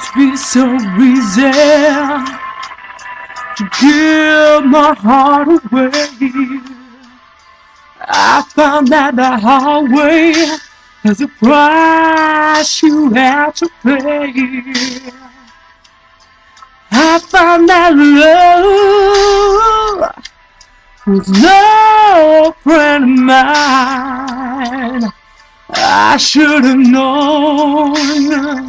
be so easy to give my heart away. I found that the hard way is a price you have to pay. I found that love was no friend of mine. I should have known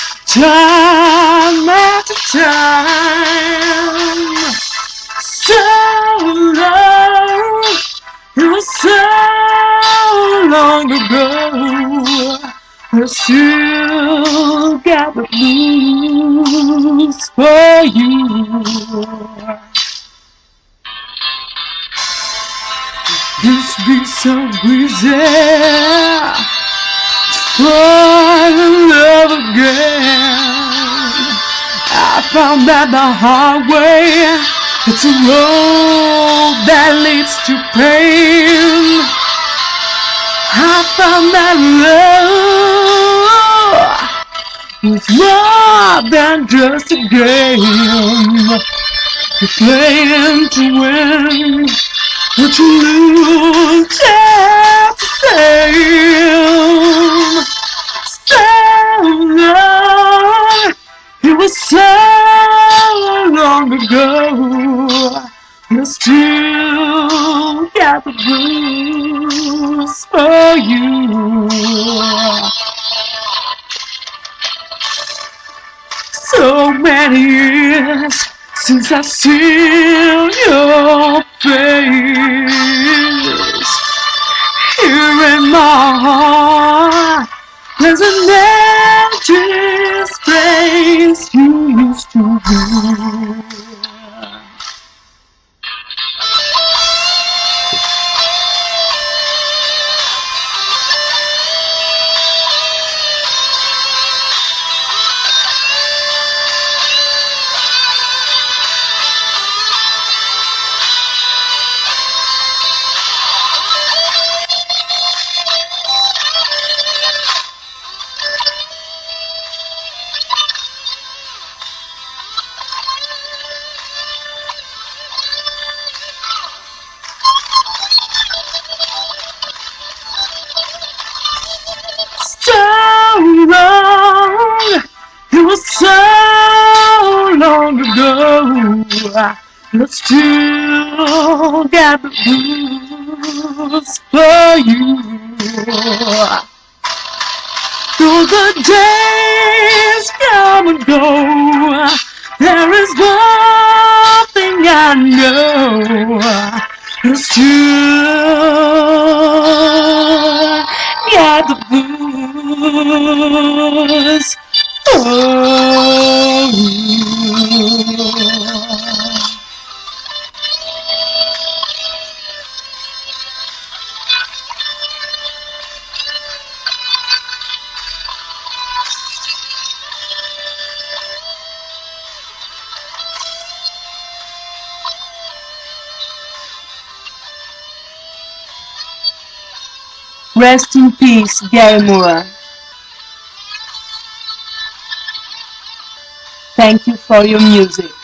time after time. So long, it was so long ago. I still got the blues for you. This be so easy to fall in love again. I found that the hard way. It's a road that leads to pain. I found that love was more than just a game. You're playing to win, but you lose just the same. So long, it was so long ago. I still got the blues for you. So many years since I've seen your face. Here in my heart, there's an empty space you used to be. It was so long ago. I still got the blues for you. Though the days come and go, there is one thing I know. I still got the blues. Oh, rest in peace, Gary Moore. Thank you for your music.